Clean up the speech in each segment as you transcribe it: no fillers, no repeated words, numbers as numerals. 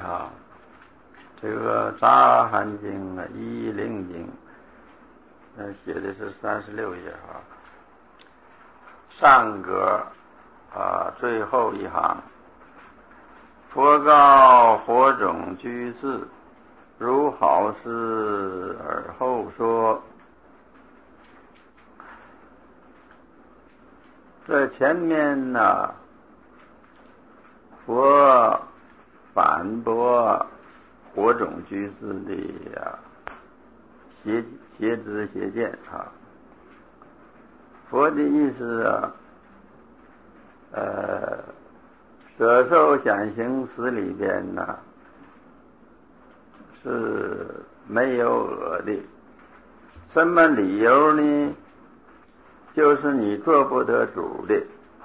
啊，这个《杂含经》啊，《楞经》，写的是36页啊。上格啊，最后一行，佛告火种居士，如好事而后说。这前面呢，佛反驳火种居士的邪知邪见啊。佛的意思啊，舍受显行识里边呢是没有我的。什么理由呢？就是你做不得主的。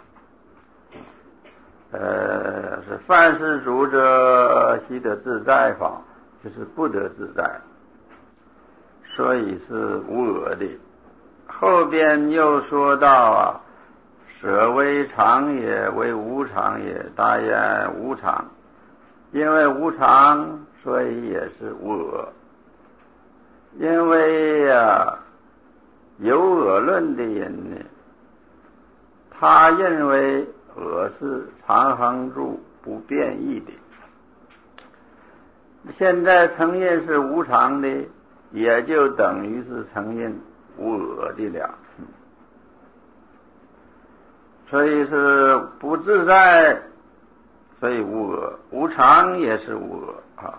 是凡是主者悉得自在法，就是不得自在，所以是无我的。后边又说到啊，舍为常也，为无常也，大言无常。因为无常，所以也是无我。因为有我论的人呢，他认为我是常恒住不变异的。现在承认是无常的，也就等于是承认无我的了。所以是不自在，所以无我；无常也是无我啊。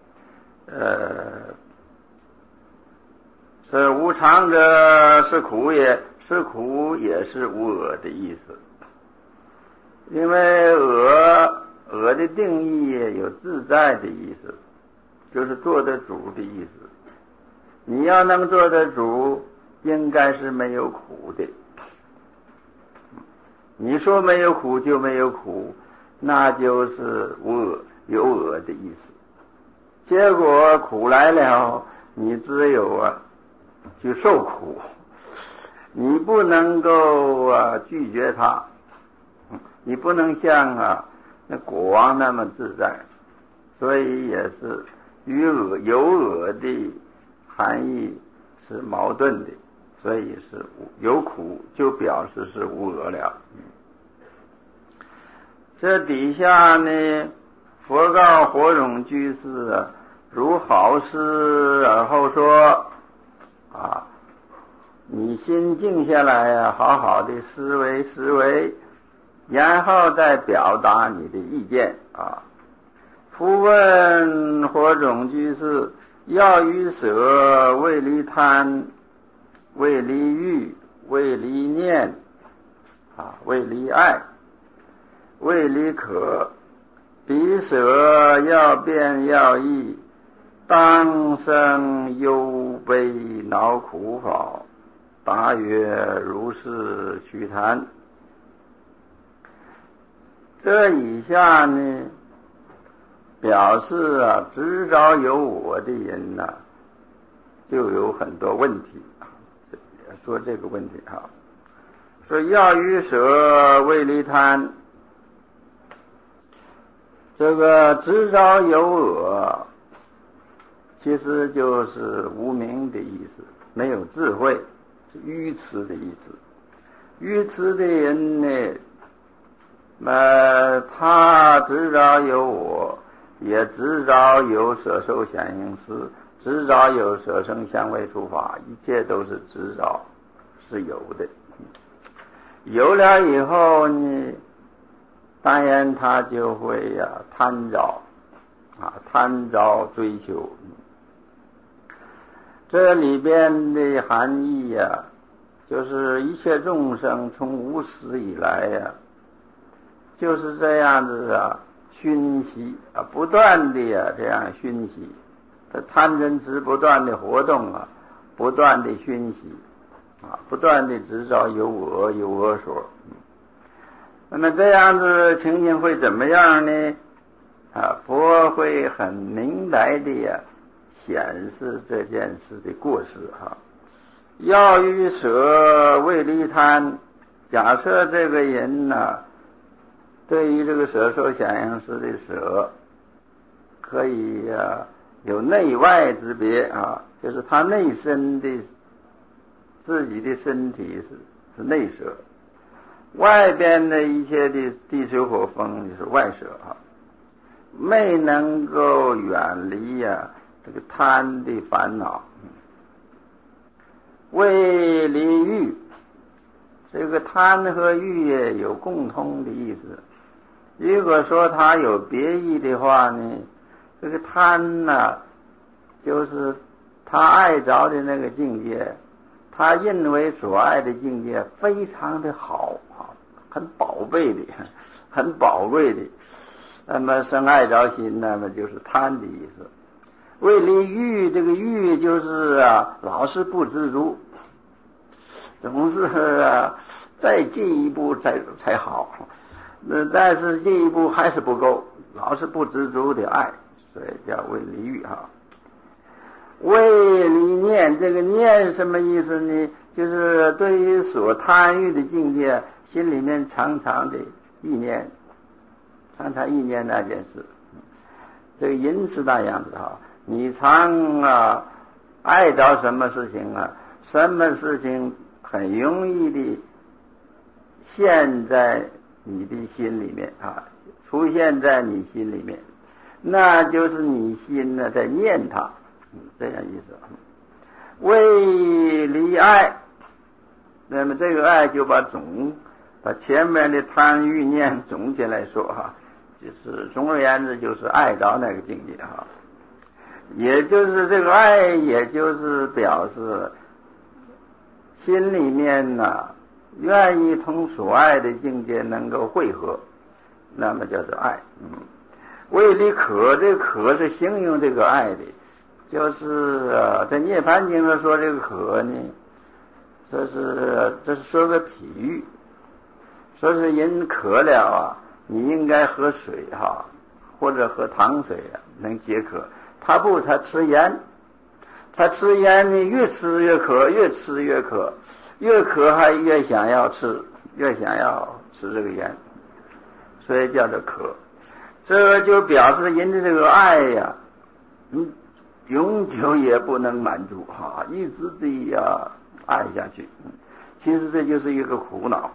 是无常者是苦也，是苦也是无我的意思。因为我的定义有自在的意思，就是做得主的意思。你要能做得主，应该是没有苦的。你说没有苦就没有苦，那就是无我有我的意思。结果苦来了，你只有去受苦，你不能够拒绝它，你不能像那国王那么自在，所以也是与有我的含义是矛盾的，所以是有苦就表示是无我了。这底下呢，佛告火种居士如好事而后说啊，你心静下来好好的思维，然后再表达你的意见啊。复问火种居士，要于舍，为离贪，为离欲，为离念为离爱，为离可，彼舍要变要异，当生忧悲恼苦恼。答曰：如是趣谈。这以下呢，表示执着有我的人就有很多问题说这个问题说要于舍，为离贪。这个执着有我，其实就是无明的意思，没有智慧，是愚痴的意思。愚痴的人呢，他执着有我，也执着有舍受显行识，执着有舍生香味触法，一切都是执着，是有的。有了以后呢，当然他就会贪着追求。这里边的含义就是一切众生从无始以来就是这样子熏习不断的这样熏习，他贪嗔痴不断的活动不断的熏习不断的执着有我所。那么这样子情形会怎么样呢？佛会很明白的显示这件事的过失要于舍，为离贪。假设这个人对于这个舍受显行识的舍可以有内外之别就是他内身的自己的身体是内舍，外边的一切的地水火风就是外舍没能够远离这个贪的烦恼。为离欲，这个贪和欲有共通的意思。如果说它有别意的话呢，这个贪就是他爱着的那个境界，他认为所爱的境界非常的好很宝贝的，很宝贵的，那么生爱着心，那么就是贪的意思。为离欲，这个欲就是老是不知足，总是再进一步才好，但是进一步还是不够，老是不知足的爱，所以叫为离欲为离念，这个念什么意思呢？就是对于所贪欲的境界，心里面常常的意念，常常意念那件事。这个人是那样子你常爱着什么事情什么事情很容易的现在你的心里面出现在你心里面，那就是你心在念它，这样意思。为离爱，那么这个爱就把前面的贪欲念总起来说就是总而言之就是爱着那个境界也就是这个爱，也就是表示心里面愿意同所爱的境界能够汇合，那么叫做爱。为离可，这个可是形容这个爱的，就是在涅槃经上说这个可呢，这是说个比喻，说是人渴了你应该喝水或者喝糖水能解渴。他吃盐，他吃盐呢越吃越渴，越吃越渴，越渴还越想要吃，越想要吃这个盐，所以叫做渴。这个就表示人的这个爱永久也不能满足一直的爱下去。其实这就是一个苦恼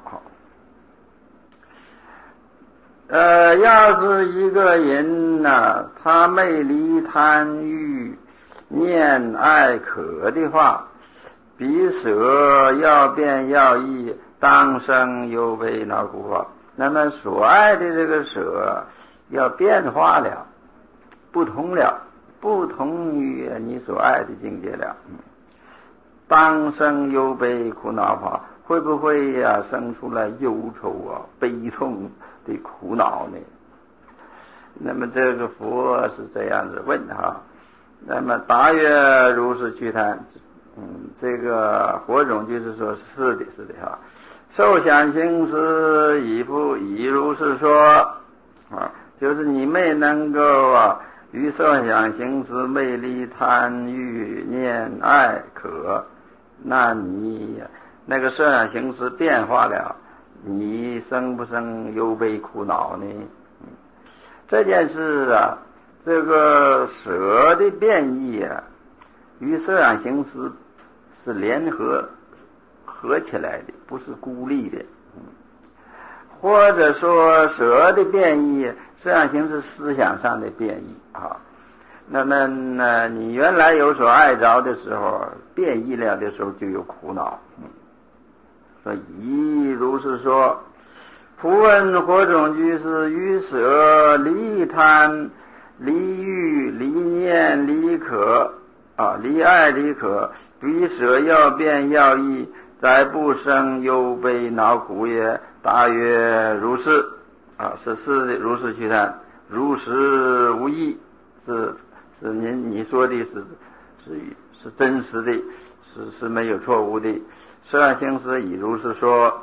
要是一个人他没离贪欲念爱渴的话，比舍要变要异，当生忧悲恼苦那么所爱的这个舍要变化了，不同了，不同于你所爱的境界了。当生忧悲苦恼会不会生出来忧愁悲痛的苦恼呢？那么这个佛是这样子问那么答曰如是趣谈。这个佛种就是说是的受想行识已如是说就是你没能够于受想行识昧离贪欲念爱渴，那你那个受想行识变化了，你生不生忧悲苦恼呢？这件事这个舍的变异与受想行识是联合起来的，不是孤立的。或者说舍的变异受想行识思想上的变异那么你原来有所爱着的时候，变异了的时候就有苦恼。所以如是说，复问何种居士于舍离贪离欲离念离渴离爱离渴，比舍要变要异，再不生忧悲恼苦也。答曰如是是如是趣谈，如实无异，是你说的是真实的，是没有错误的。受想行识已如是说。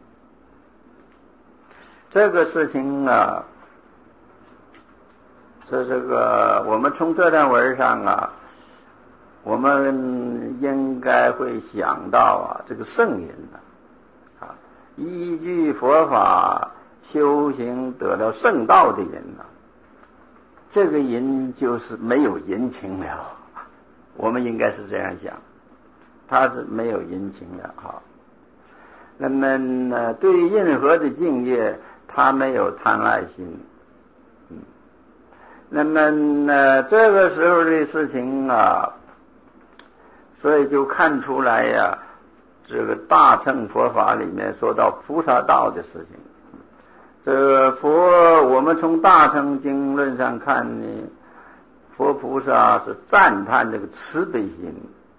这个事情是这个我们从这段文上我们应该会想到这个圣人依据佛法修行得了圣道的人这个人就是没有人情了，我们应该是这样想，他是没有人情了哈。那么呢，对于任何的境界，他没有贪爱心。那么呢，这个时候的事情啊，所以就看出来呀，这个大乘佛法里面说到菩萨道的事情。这个我们从大乘经论上看呢，佛菩萨是赞叹这个慈悲心，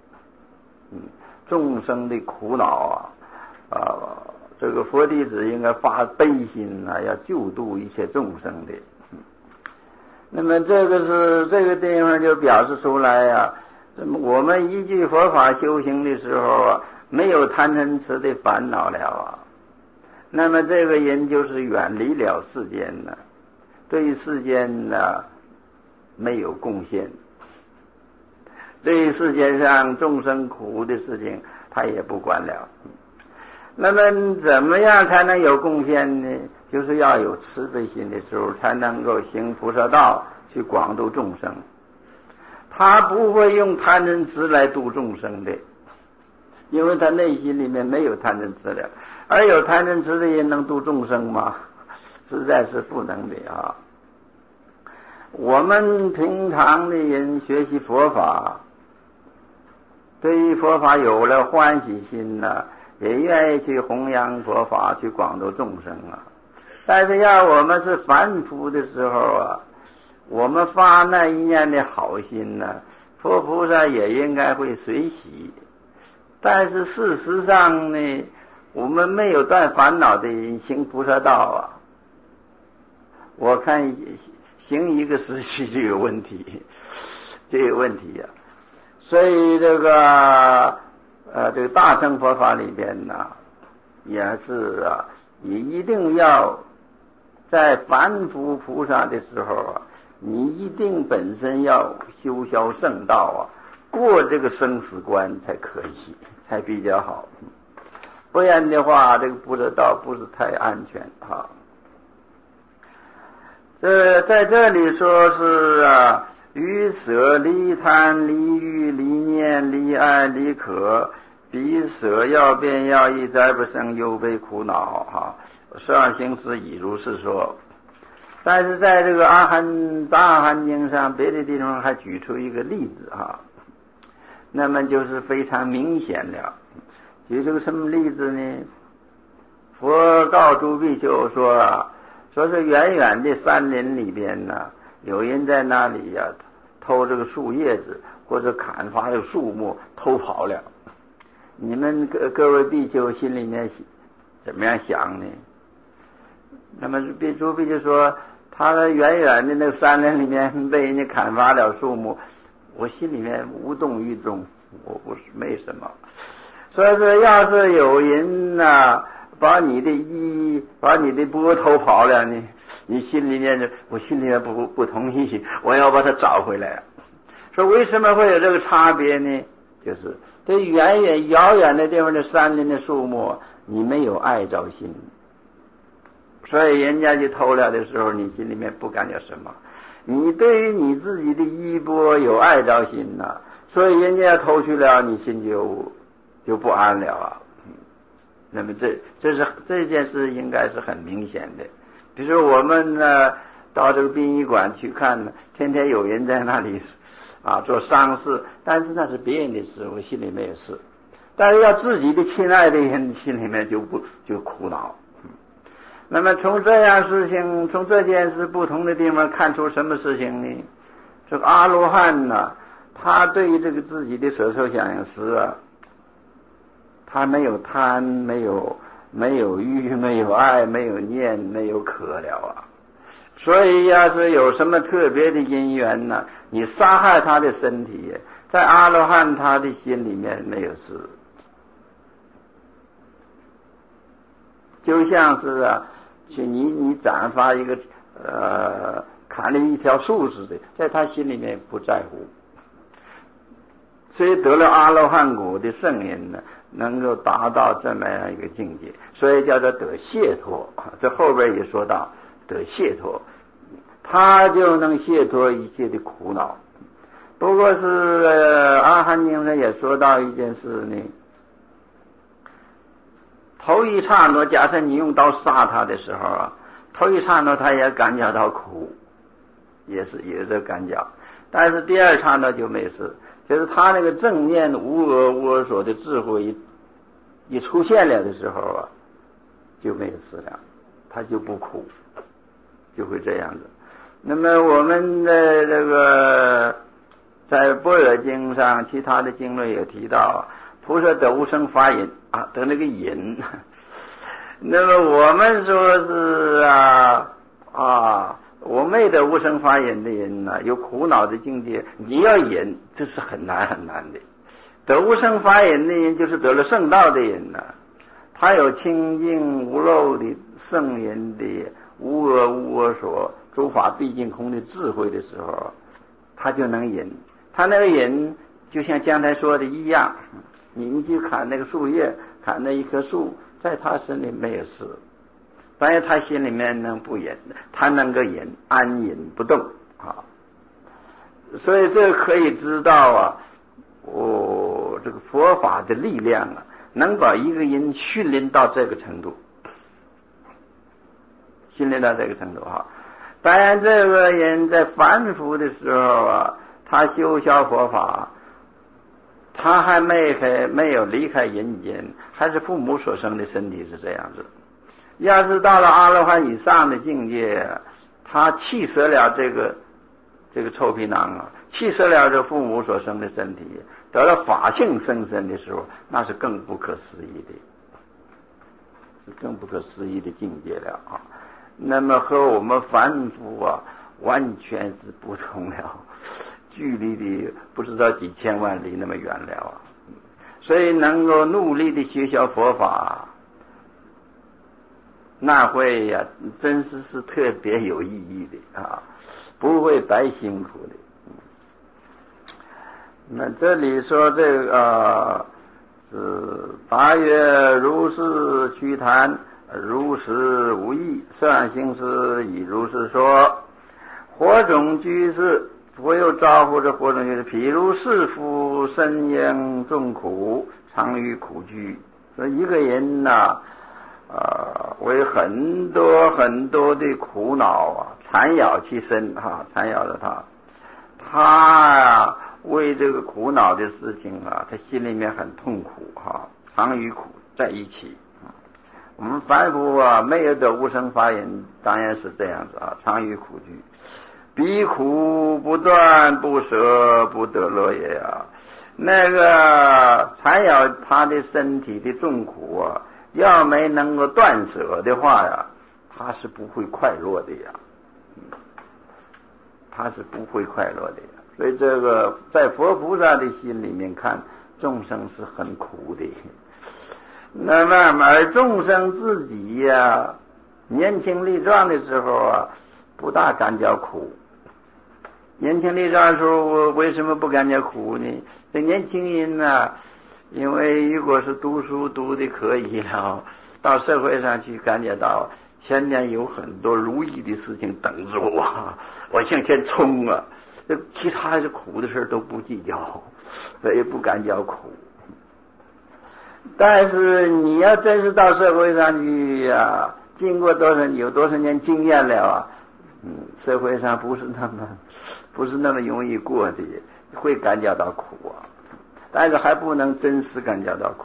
众生的苦恼这个佛弟子应该发悲心要救度一切众生的。那么这个地方就表示出来我们依据佛法修行的时候没有贪嗔痴的烦恼了那么这个人就是远离了世间对于世间没有贡献，对于世界上众生苦的事情他也不管了。那么怎么样才能有贡献呢？就是要有慈悲心的时候才能够行菩萨道去广度众生。他不会用贪嗔痴来度众生的，因为他内心里面没有贪嗔痴了。而有贪嗔痴的人能度众生吗？实在是不能的我们平常的人学习佛法，对于佛法有了欢喜心也愿意去弘扬佛法，去广度众生但是要我们是凡夫的时候我们发那一念的好心佛菩萨也应该会随喜。但是事实上呢，我们没有断烦恼的人行菩萨道我看行一个时期就有问题，所以这个大乘佛法里边也是你一定要在凡夫菩萨的时候你一定本身要修销圣道过这个生死关才可以，才比较好。不然的话，这个菩萨道不是太安全在这里说是于舍离贪离欲离念离爱离渴，彼舍要变要义灾不生忧悲苦恼十二行识已如是说。但是在这个杂阿含经上别的地方还举出一个例子那么就是非常明显了。举出什么例子呢？佛告诸比丘说是远远的山林里边有人在那里偷这个树叶子或者砍伐这个树木偷跑了。你们各位比丘心里面怎么样想呢？那么诸比丘说，他远远的那个山林里面被人家砍伐了树木，我心里面无动于衷，我不是没什么。所以说要是有人把你的衣把你的钵偷跑了呢，你心里面我心里面不同意，我要把它找回来。说为什么会有这个差别呢？就是对远远遥远的地方的山林的树木你没有爱着心，所以人家去偷了的时候你心里面不感觉什么。你对于你自己的衣钵有爱着心所以人家要偷去了你心就不安了那么这件事应该是很明显的。比如说我们到这个殡仪馆去看天天有人在那里做丧事，但是那是别人的事，我心里没有事。但是要自己的亲爱的人心里面就苦恼。那么从这件事不同的地方看出什么事情呢？这个阿罗汉他对于这个自己的舍受想行识他没有贪，没有欲，没有爱，没有念，没有渴了所以要是有什么特别的因缘你杀害他的身体，在阿罗汉他的心里面没有事。就像是你斩伐一个砍了一条树似的，在他心里面不在乎。所以得了阿罗汉果的圣人能够达到这么样一个境界，所以叫做得解脱。这后边也说到得解脱， 他就能解脱一切的苦恼。不过是阿含经上也说到一件事呢，头一刹那，假设你用刀杀他的时候啊，头一刹那他也感觉到苦，也是有这感觉，但是第二刹那就没事，就是他那个正念无我无我所的智慧一出现了的时候啊，就没有事了，他就不苦，就会这样子。那么我们的这个在般若经上，其他的经论也提到，菩萨得无生法忍啊，得那个忍。那么我们说是我没得无生法忍的人呢，有苦恼的境界，你要忍，这是很难很难的。得无生法忍的人，就是得了圣道的人呢，他有清净无漏的圣人的无我无我所诸法毕竟空的智慧的时候，他就能忍。他那个忍就像刚才说的一样，你去砍那个树叶，砍那一棵树，在他身里没有事，但是他心里面能不忍，他能够忍，安忍不动啊。所以这可以知道这个佛法的力量啊，能把一个人训练到这个程度，训练到这个程度哈。当然这个人在凡夫的时候啊，他修学佛法，他还没有离开人间，还是父母所生的身体是这样子。要是到了阿罗汉以上的境界，他弃舍了这个臭皮囊啊，弃舍了这父母所生的身体，得了法性生身的时候，那是更不可思议的，是更不可思议的境界了啊。那么和我们凡夫啊完全是不同了，距离的不知道几千万里那么远了啊。所以能够努力的学习佛法，那会呀，真是特别有意义的啊，不会白辛苦的。那这里说这个是八月如是须谈，如实无异，摄案行识以如是说。火种居士，佛又招呼着火种居士，譬如士夫身应众苦，常于苦居。说一个人呐，为很多很多的苦恼啊缠绕其身缠绕着他为这个苦恼的事情啊，他心里面很痛苦常与苦在一起我们凡夫啊，没有得无生法忍，当然是这样子常与苦居，彼苦不断不舍，不得乐也那个缠绕他的身体的重苦啊，要没能够断舍的话呀，他是不会快乐的呀，他是不会快乐的呀。所以这个在佛菩萨的心里面看，众生是很苦的。那么而众生自己呀，年轻力壮的时候啊，不大感觉苦。年轻力壮的时候，为什么不感觉苦呢？这年轻人呢，因为如果是读书读的可以了，到社会上去感觉到前面有很多如意的事情等着我向前冲其他的苦的事都不计较，所以不感觉苦。但是你要真是到社会上去经过有多少年经验了社会上不是那么容易过的，会感觉到苦但是还不能真实感觉到苦。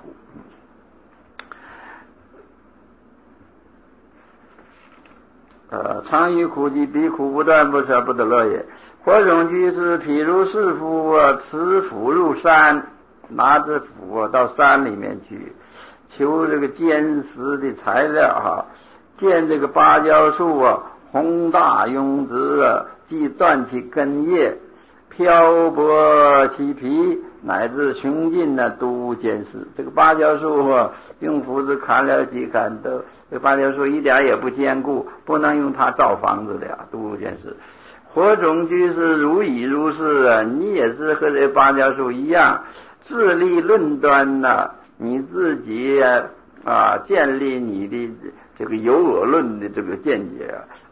常于苦集，彼苦不断不舍，不得乐也。火种居士，譬如士夫持斧入山，拿着斧到山里面去求这个坚实的材料见这个芭蕉树宏大拥直既断其根叶，漂泊其皮，乃至穷尽都无坚实。这个芭蕉树用斧子砍了几砍都，这芭蕉树一点也不坚固，不能用它造房子的都无坚实。火种居士如以如是你也是和这芭蕉树一样，自立论端你自己建立你的这个有我论的这个见解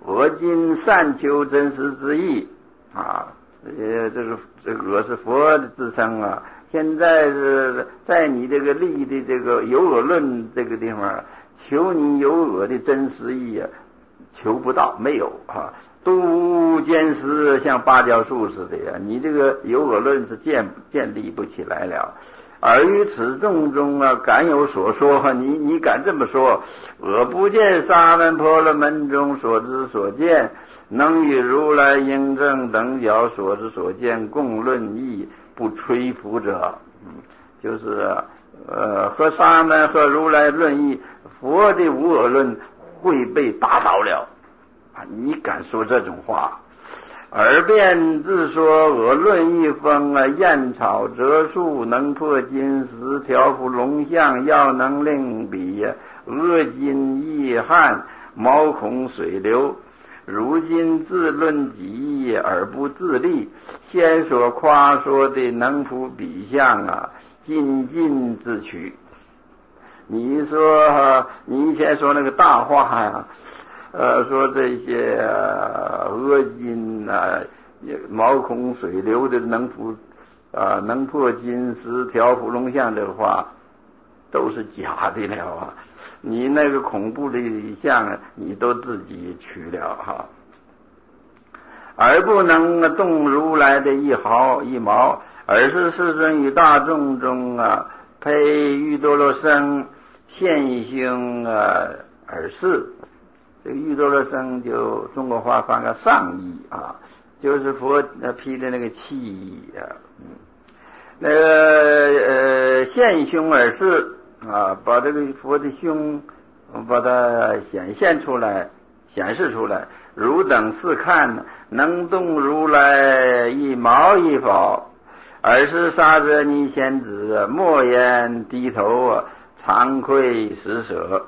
我今善求真实之意啊，这个我是佛的自称啊。现在是在你这个立的这个有我论这个地方，求你有我的真实意啊，求不到，没有啊。都见识像芭蕉树似的呀，你这个有我论是建立不起来了。而于此众中啊，敢有所说，你敢这么说？我不见沙门婆罗门中所知所见，能与如来应正等角所知所见共论义，不吹拂者。就是和沙门和如来论义，佛的无我论会被打倒了啊！你敢说这种话？而便自说我论一风啊，燕草折树，能破金石，调伏龙象，要能令彼额金易汗，毛孔水流。如今自论己意而不自立，先所夸说的能伏彼相啊，尽自取。你说你以前说那个大话呀，说这些额金啊、毛孔水流的能破金石、调伏龙象，这个话都是假的了啊！你那个恐怖的相你都自己取了哈，而不能动如来的一毫一毛，而是世尊于大众中啊，配喻多罗僧现兄而是。这个喻多罗僧就中国话翻个上义啊，就是佛披的那个气义啊。那个现胸而视啊，把这个佛的胸把它显示出来，汝等试看，能动如来一毛一毫，而是杀者尼仙子莫言低头，惭愧施舍。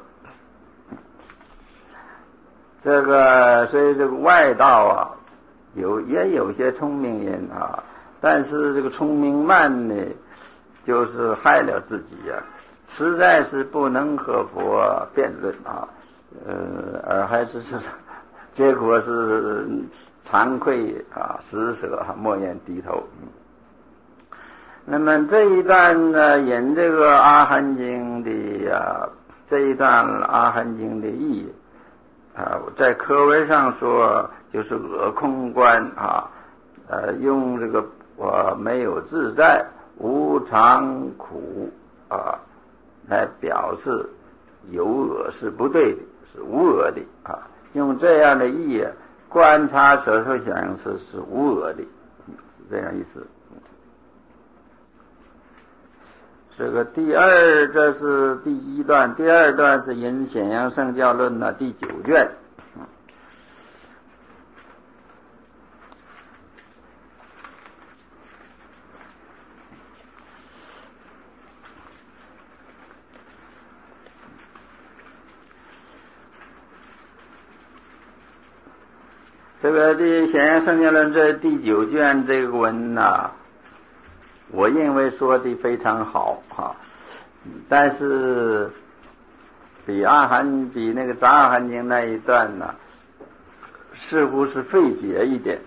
这个所以这个外道啊，也有些聪明人啊，但是这个聪明慢呢，就是害了自己呀，实在是不能和佛辩论啊，而还是结果是惭愧啊，施舍莫言低头。那么这一段呢，引这个阿含经的这一段阿含经的意在课文上说就是我空观啊，用这个我没有自在、无常、苦啊来表示有我是不对的，是无我的啊。用这样的意观察舍受想行识是无我的，是这样意思。这个这是第一段，第二段是引显扬圣教论的第9卷。这个的显扬圣教论这第9卷这个文我认为说的非常好但是比那个杂阿含经那一段似乎是费解一点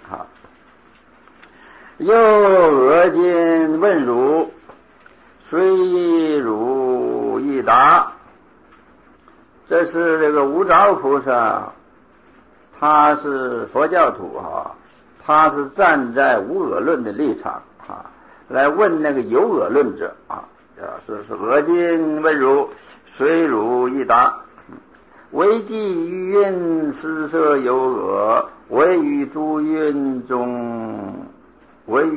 又俄今问汝，虽汝一答。这是这个无着菩萨，他是佛教徒他是站在无我论的立场来问那个有我论者是俄今问汝，虽汝一答。唯记于蕴施设有我，唯于诸蕴中，唯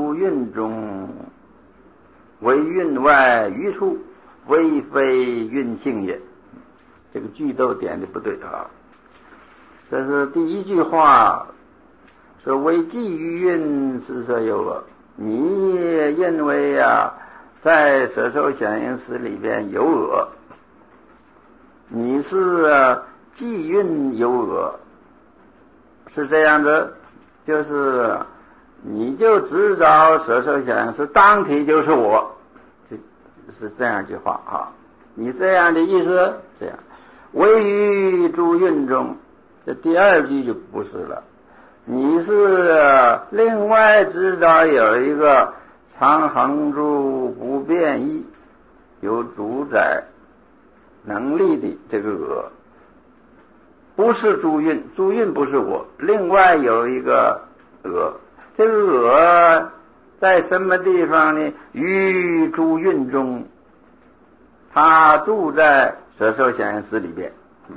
蕴外余处，唯非蕴性也。这个句逗点的不对这是第一句话，说唯记于蕴施设有我。你认为在舍受想行识里边有我，你是记蕴有我，是这样的，就是你就执着舍受想行识当体就是我，是这样一句话你这样的意思这样。唯于诸蕴中， 这第二句就不是了。你是另外知道有一个常恒住不变异有主宰能力的这个我，不是诸蕴，诸蕴不是我，另外有一个我，这个我在什么地方呢？于诸蕴中，它住在舍受想行识里边，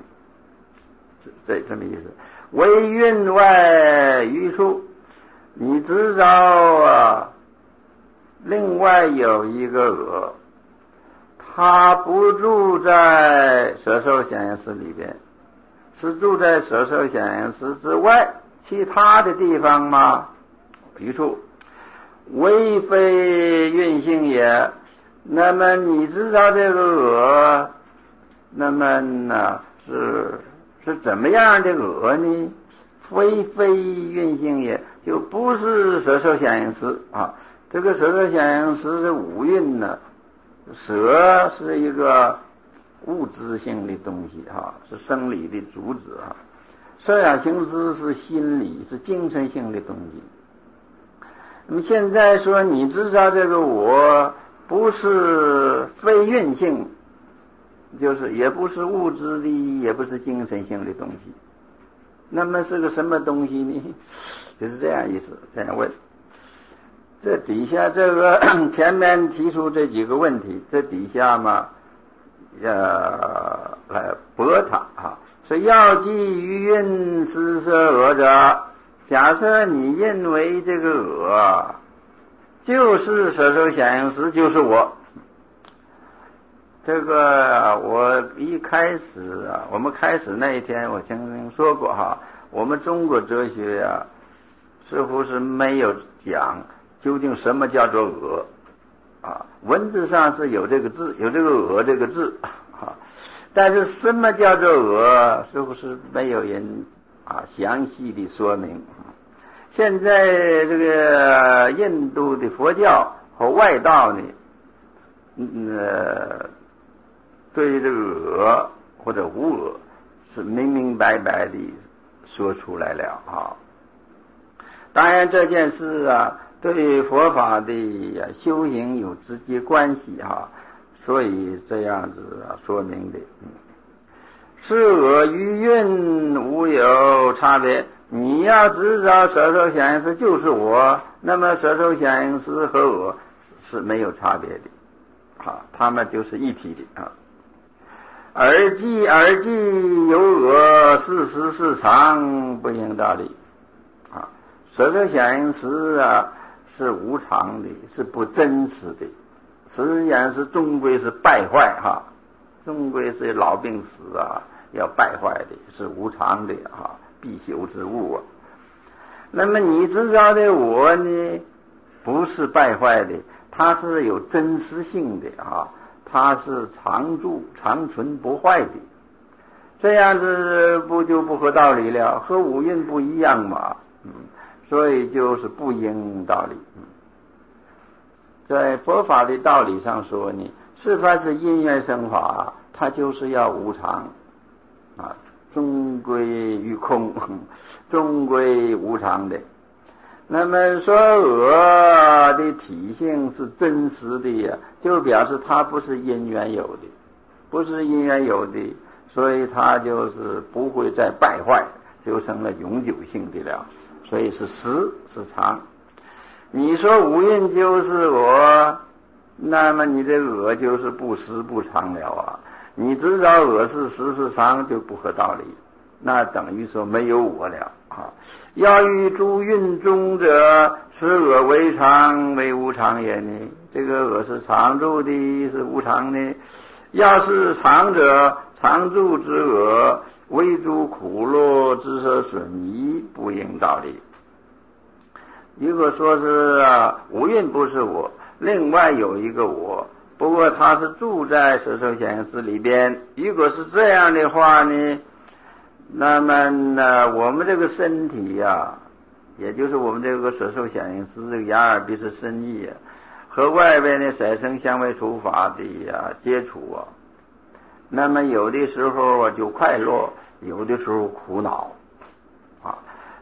这么意思。为蕴外余处，你知道啊，另外有一个我，它不住在舍受想行识里边，是住在舍受想行识之外其他的地方吗？余处为非蕴性也。那么你知道这个我，那么呢是怎么样的我呢？非蕴性也，就不是舍受想行识啊。这个舍受想行识是五蕴呢，舍是一个物质性的东西哈，是生理的主旨啊。舍想行识是心理，是精神性的东西。那么现在说你知道这个我不是非蕴性，就是也不是物质的，也不是精神性的东西，那么是个什么东西呢？就是这样意思，这样问。这底下这个前面提出这几个问题，这底下嘛来驳他啊，说要记于蕴施舍我者，假设你认为这个我就是舍受想行识，就是我。这个我一开始啊，我们开始那一天我曾经说过哈，我们中国哲学啊，似乎是没有讲究竟什么叫做我啊，文字上是有这个字，有这个我这个字啊，但是什么叫做我，似乎是没有人详细的说明。现在这个印度的佛教和外道呢，对这个我或者无我是明明白白的说出来了啊。当然这件事啊，对佛法的修行有直接关系啊，所以这样子说明的。是我与蕴无有差别。你要知道舍受想行识就是我，那么舍受想行识和我是没有差别的啊，他们就是一体的啊。而既有我，事实是常，不应道理啊。舍受想行识啊是无常的，是不真实的，实际上是终归是败坏哈，终归是老病死啊，要败坏的，是无常的啊，必朽之物啊。那么你知道的我呢，不是败坏的，它是有真实性的啊，它是常住常存不坏的。这样子不就不合道理了？和五蕴不一样嘛，所以就是不应道理。在佛法的道理上说呢，是凡是因缘生法，它就是要无常啊，终归于空，终归无常的。那么说我的体性是真实的呀，就表示它不是因缘有的，不是因缘有的，所以它就是不会再败坏，就成了永久性的了。所以是实是常。你说五蕴就是我，那么你这我就是不实不常了啊。你知道我是实是常就不合道理，那等于说没有我了啊。要于诸蕴中者，是我为常为无常也呢？这个我是常住的，是无常呢？要是常者，常住之我为诸苦乐之所损益，不应道理。如果说是无蕴不是我，另外有一个我，不过他是住在舍受想行识里边。如果是这样的话呢，那么呢，我们这个身体也就是我们这个舍受想行识这个眼耳鼻舌身意和外边的色声香味触法的接触那么有的时候就快乐，有的时候苦恼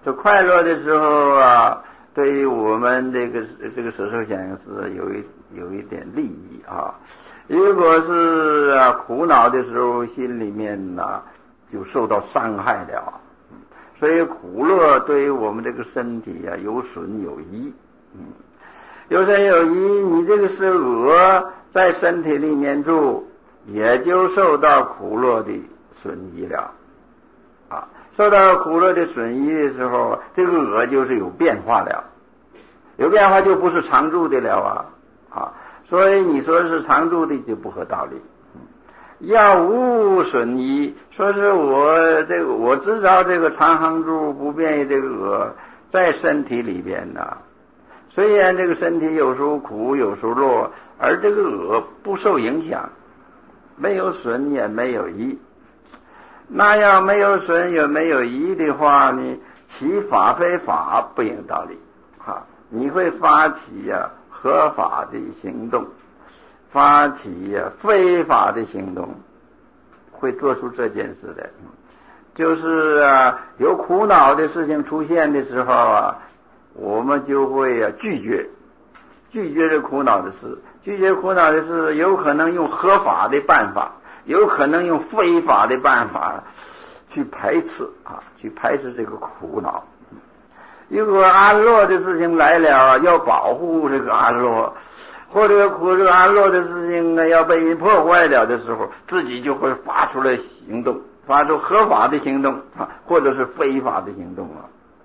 这快乐的时候啊，对于我们这个舍受想是有一点利益啊。如果是苦恼的时候，心里面就受到伤害了。所以苦乐对于我们这个身体有损有益。有损有益，你这个是鹅在身体里面住，也就受到苦乐的损益了。受到苦乐的损益的时候，这个鹅就是有变化了，有变化就不是常住的了所以你说是常住的就不合道理。要无损益，说是我知道这个常恒住不变异这个鹅在身体里边虽然这个身体有时候苦有时候乐，而这个鹅不受影响，没有损也没有益。那要没有损也没有益的话呢，其法非法不应道理你会发起合法的行动，发起非法的行动，会做出这件事的。就是有苦恼的事情出现的时候我们就会拒绝这苦恼的事，拒绝苦恼的事，有可能用合法的办法，有可能用非法的办法去排斥这个苦恼。如果安乐的事情来了，要保护这个安乐，或者这个安乐的事情要被人破坏了的时候，自己就会发出来行动，发出合法的行动或者是非法的行动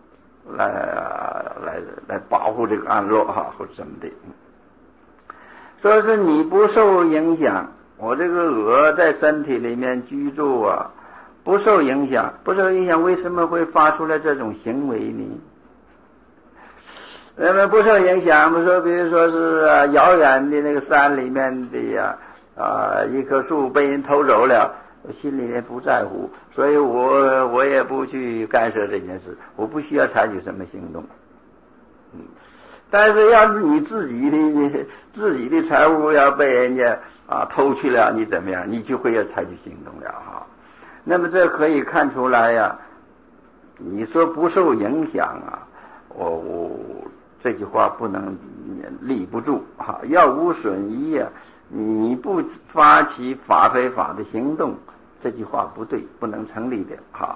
来保护这个安乐或者什么的。说是你不受影响，我这个鹅在身体里面居住不受影响，为什么会发出来这种行为呢？那么不受影响，比如说是遥远的那个山里面的一棵树被人偷走了，我心里面不在乎，所以我也不去干涉这件事，我不需要采取什么行动。但是要是你自己的财物要被人家偷去了，你怎么样？你就会要采取行动了那么这可以看出来你说不受影响我这句话不能立不住要无损益你不发起法非法的行动，这句话不对，不能成立的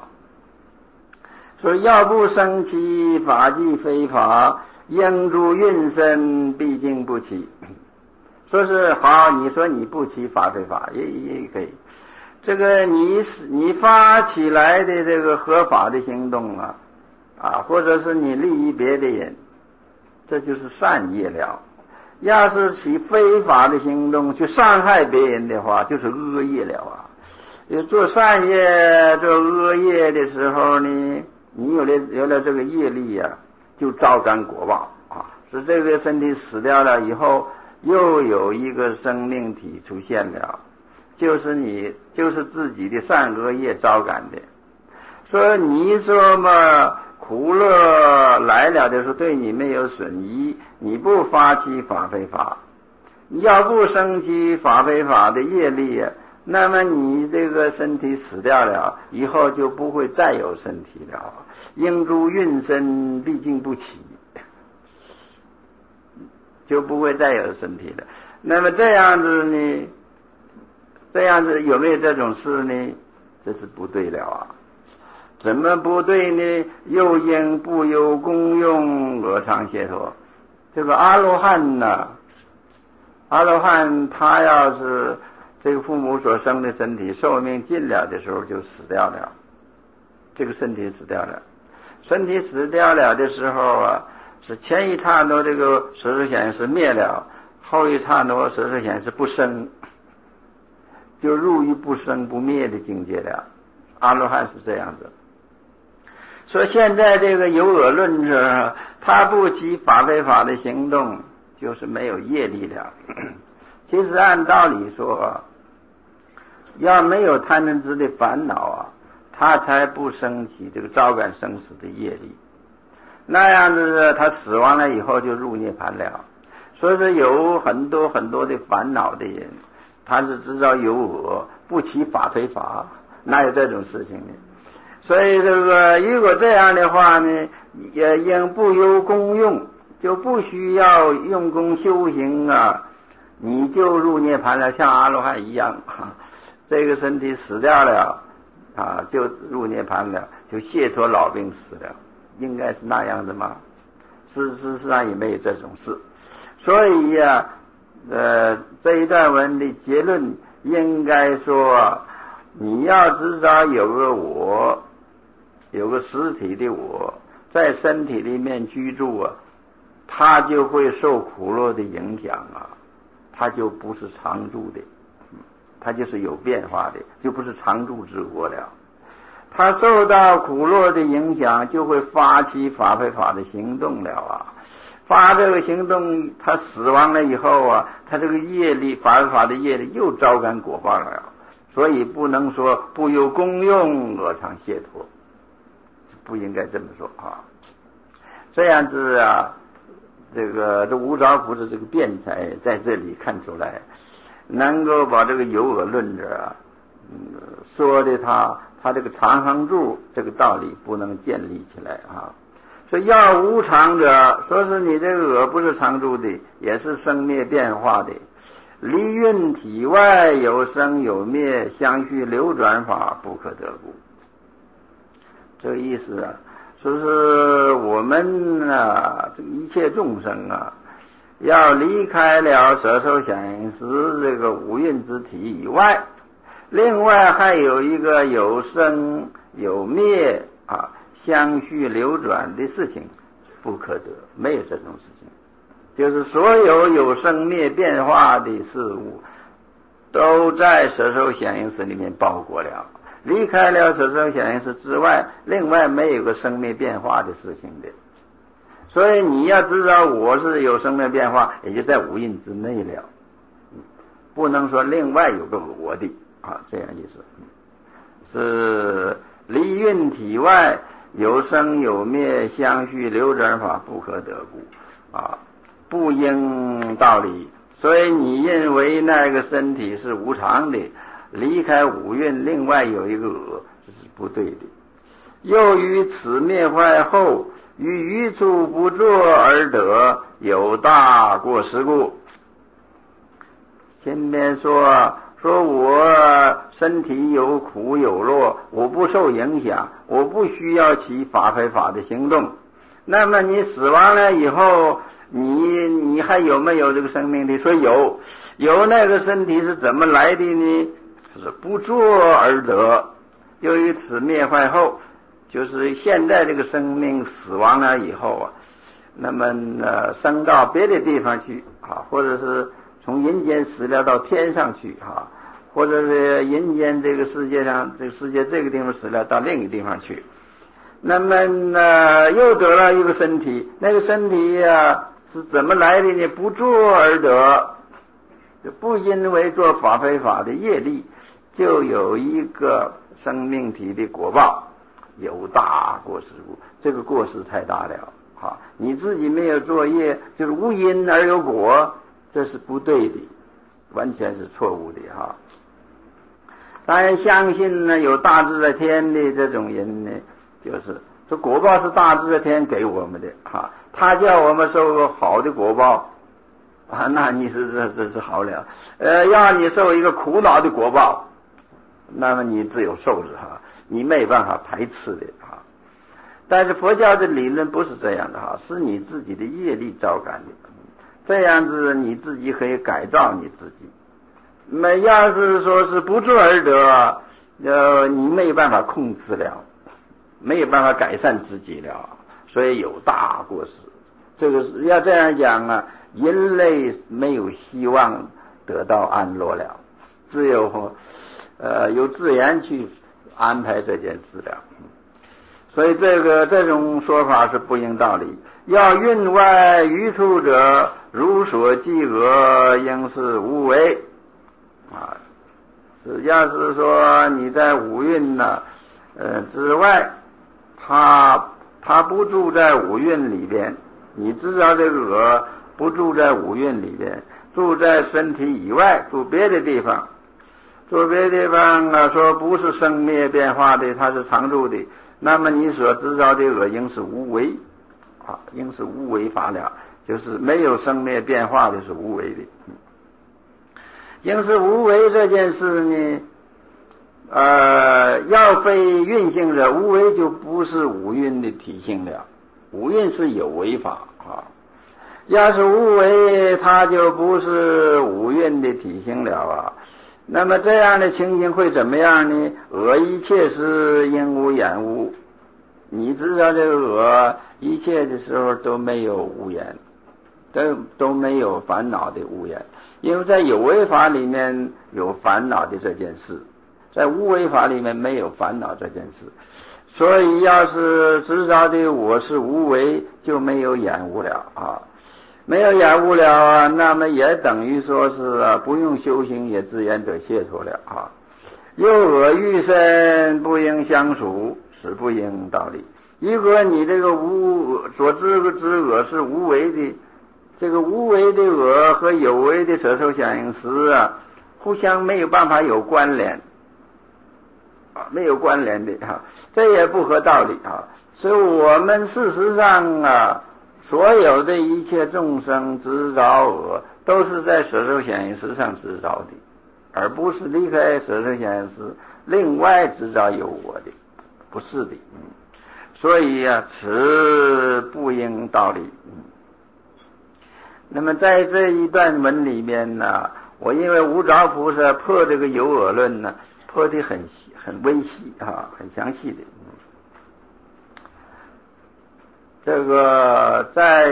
所以要不生起法纪非法，应诸运身毕竟不起。说是好，你说你不起法非法也可以，这个你发起来的这个合法的行动或者是你利益别的人，这就是善业了。要是起非法的行动去伤害别人的话，就是恶业了做善业做恶业的时候呢，你有了这个业力就招感果报使这个身体死掉了以后，又有一个生命体出现了，就是自己的善恶业招感的。所以你说嘛，苦乐来了的时候对你没有损益，你不发起法非法，你要不生起法非法的业力那么你这个身体死掉了以后就不会再有身体了，应诸运身毕竟不起，就不会再有身体了。那么这样子呢，有没有这种事呢？这是不对了怎么不对呢？又应不有功用而常解脱。这个阿罗汉他要是这个父母所生的身体寿命尽了的时候就死掉了，这个身体死掉了，身体死掉了的时候是前一刹那这个舍受想是灭了，后一刹那舍受想是不生，就入于不生不灭的境界了。阿罗汉是这样子。说现在这个有我论者，他不起法非法的行动，就是没有业力了。其实按道理说要没有贪嗔痴的烦恼他才不生起这个招感生死的业力。那样子他死亡了以后就入涅槃了。所以说有很多很多的烦恼的人，他是知道有我不起法非法，哪有这种事情呢？所以这个如果这样的话呢， 也应不由功用，就不需要用功修行啊，你就入涅盘了，像阿罗汉一样这个身体死掉了就入涅盘了，就解脱老病死了，应该是那样的吗？事实上也没有这种事。所以这一段文的结论应该说，你要知道有个我，有个实体的我在身体里面居住它就会受苦乐的影响它就不是常住的，它就是有变化的，就不是常住之我了。它受到苦乐的影响，就会发起法非法的行动了发这个行动，他死亡了以后他这个业力，法非法的业力又招感果报了，所以不能说不由功用而常解脱，不应该这么说这样子这无着苦的这个辩才在这里看出来，能够把这个有我论者说的他这个常恒住这个道理不能建立起来说要无常者，说是你这个我不是常住的，也是生灭变化的，离蕴体外，有生有灭，相续流转法，不可得故。这个意思说是我们这个一切众生要离开了色受想行识这个五蕴之体以外，另外还有一个有生有灭相续流转的事情，不可得，没有这种事情。就是所有有生灭变化的事物都在色受想行识里面包括了，离开了色受想行识之外，另外没有个生灭变化的事情的。所以你要知道我是有生灭变化，也就在五蕴之内了，不能说另外有个我的这样意思。是离蕴体外，有生有灭，相续流转法，不可得故不应道理。所以你认为那个身体是无常的，离开五蕴，另外有一个我，这是不对的。又于此灭坏后，于余处不作而得，有大过失故。前面说我身体有苦有乐，我不受影响，我不需要起法非法的行动。那么你死亡了以后，你还有没有这个生命力？说有那个身体是怎么来的呢？是不作而得。由于此灭坏后，就是现在这个生命死亡了以后那么升到别的地方去或者是从人间死了到天上去或者是人间这个世界上这个世界这个地方死了到另一个地方去。那么又得了一个身体，那个身体是怎么来的呢？不作而得，就不因为做法非法的业力，就有一个生命体的果报，有大过失故。这个过失太大了你自己没有作业，就是无因而有果，这是不对的，完全是错误的当然相信呢有大自在天的这种人呢，就是这果报是大自在天给我们的他叫我们受个好的果报那你这是好了。要你受一个苦恼的果报，那么你只有受着你没办法排斥的但是佛教的理论不是这样的是你自己的业力招感的，这样子你自己可以改造你自己。那要是说是不作而得你没有办法控制了，没有办法改善自己了，所以有大过失。这个是要这样讲人类没有希望得到安乐了，只有由自然去安排这件事了。所以这种说法是不应道理。要运外余处者，如所记额，应是无为要是说你在五蕴之外，他不住在五蕴里边，你知道这个不住在五蕴里边，住在身体以外，住别的地方说不是生灭变化的，它是常住的。 那么你所知道的恶应是无为啊，应是无为法了，就是没有生灭变化的是无为的。应是无为这件事呢，要非运性者，无为就不是五蕴的体性了，五蕴是有为法啊。要是无为，它就不是五蕴的体性了啊。那么这样的情形会怎么样呢？恶一切是因无眼无，你知道这个恶一切的时候都没有无眼，都没有烦恼的无眼，因为在有为法里面有烦恼的这件事，在无为法里面没有烦恼这件事，所以要是知道的我是无为，就没有眼无了啊。没有眼无了啊，那么也等于说是不用修行也自然得解脱了啊。有恶欲身不应相属，是不应道理。一个你这个所知之恶是无为的，这个无为的恶和有为的色受想行识啊，互相没有办法有关联啊，没有关联的啊，这也不合道理啊。所以我们事实上啊，所有的一切众生知着我，都是在色受想行识上知着的，而不是离开色受想行识另外知着有我的，不是的。所以啊，此不应道理。那么在这一段文里面呢，我因为无着菩萨破这个有我论呢，破得很微细啊，很详细的。这个在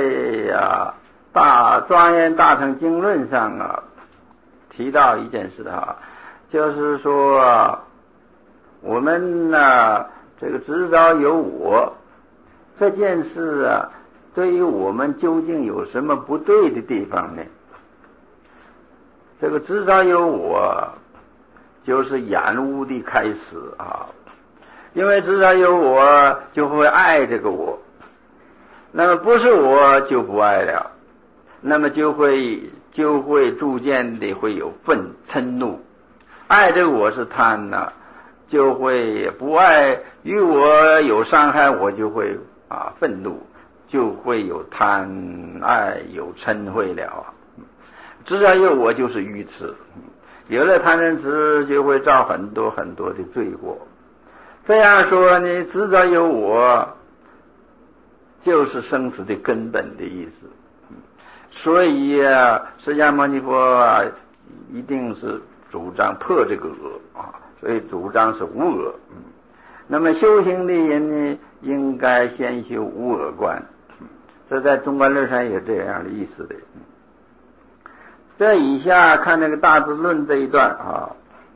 庄严大乘经论上啊，提到一件事啊，就是说我们呢这个知道有我这件事啊，对于我们究竟有什么不对的地方呢？这个知道有我就是眼污的开始啊，因为知道有我就会爱这个我，那么不是我就不爱了，那么就会逐渐的会有嗔怒，爱这个我是贪呢，就会不爱，与我有伤害我就会愤怒，就会有贪爱有嗔恚了啊。知道有我就是愚痴，有了贪嗔痴就会造很多很多的罪过。这样说呢，知道有我就是生死的根本的意思。所以释迦牟尼佛一定是主张破这个恶啊，所以主张是无恶。那么修行的人呢，应该先修无我观，这在中观论上有这样的意思的。这以下看那个大智论这一段啊，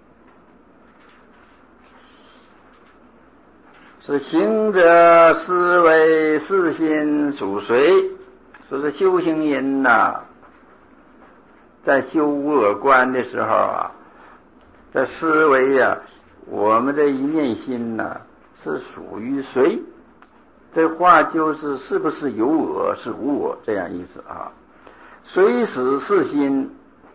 是行者思维是心属谁？说是修行人呐，在修无我观的时候啊，在思维啊，我们这一念心呐，是属于谁？这话就是是不是有我是无我这样意思啊？谁使是心？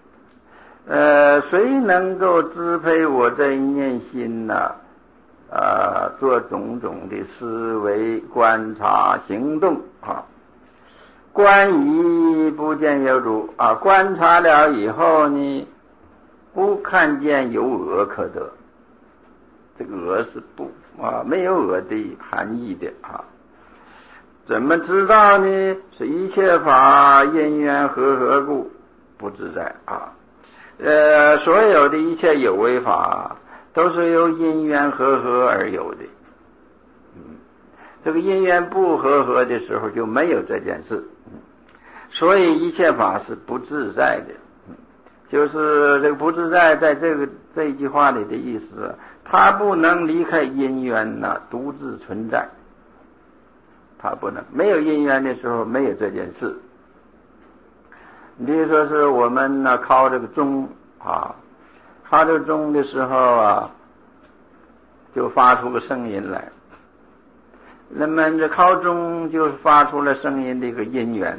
谁能够支配我这一念心呢？做种种的思维、观察、行动啊。观已不见有主啊，观察了以后呢，不看见有我可得。这个我是没有我的含义的啊。怎么知道呢？是一切法因缘和故不自在啊。所有的一切有为法都是由因缘和而有的。这个因缘不和的时候就没有这件事，所以一切法是不自在的。就是这个不自在，在这一句话里的意思，它不能离开因缘独自存在。它不能，没有因缘的时候没有这件事。你比如说是我们敲这个钟啊，敲这个钟的时候啊，就发出个声音来。那么这敲钟就发出了声音的一个因缘。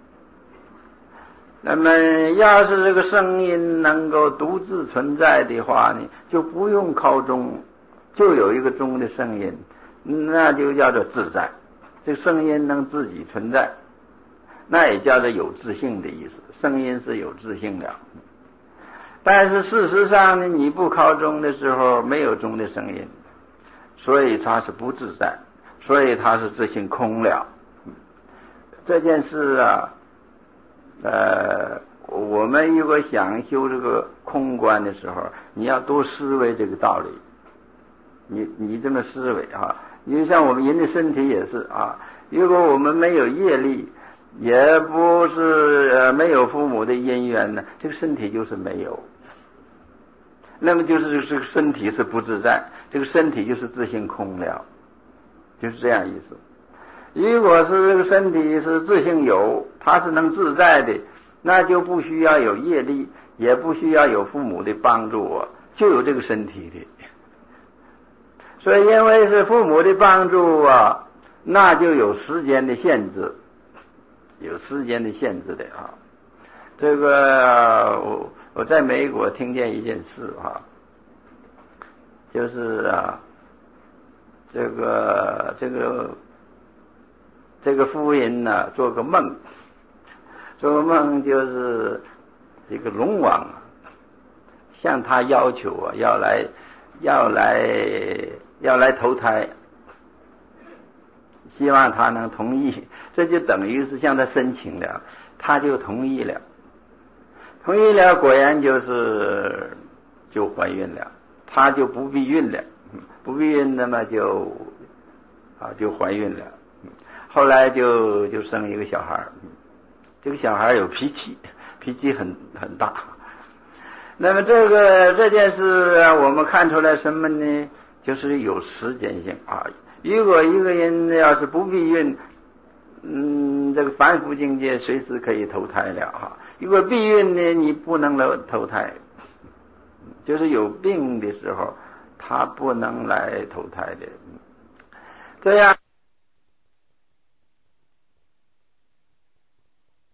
那么要是这个声音能够独自存在的话呢，就不用敲钟，就有一个钟的声音。 那就叫做自在。这个声音能自己存在，那也叫做有自性的意思。声音是有自性的，但是事实上呢，你不靠钟的时候没有钟的声音，所以它是不自在，所以它是自性空了。这件事啊，我们如果想修这个空观的时候，你要多思维这个道理。你这么思维啊，你像我们人的身体也是啊，如果我们没有业力，也不是没有父母的因缘呢，这个身体就是没有。那么就是这个身体是不自在，这个身体就是自性空了，就是这样意思。如果是这个身体是自性有，它是能自在的，那就不需要有业力，也不需要有父母的帮助啊，就有这个身体的。所以因为是父母的帮助啊，那就有时间的限制，有时间的限制的啊。这个我在美国听见一件事啊，就是啊，这个夫人呢做个梦，就是这个龙王向他要求啊，要来投胎，希望他能同意，这就等于是向他申请了，他就同意了，果然就怀孕了，他就不避孕了，不避孕那么就怀孕了，后来就生一个小孩，这个小孩有脾气很大。那么这件事我们看出来什么呢？就是有时间性啊。如果一个人要是不避孕，这个凡夫境界随时可以投胎了啊。如果避孕呢，你不能来投胎，就是有病的时候，他不能来投胎的。这样。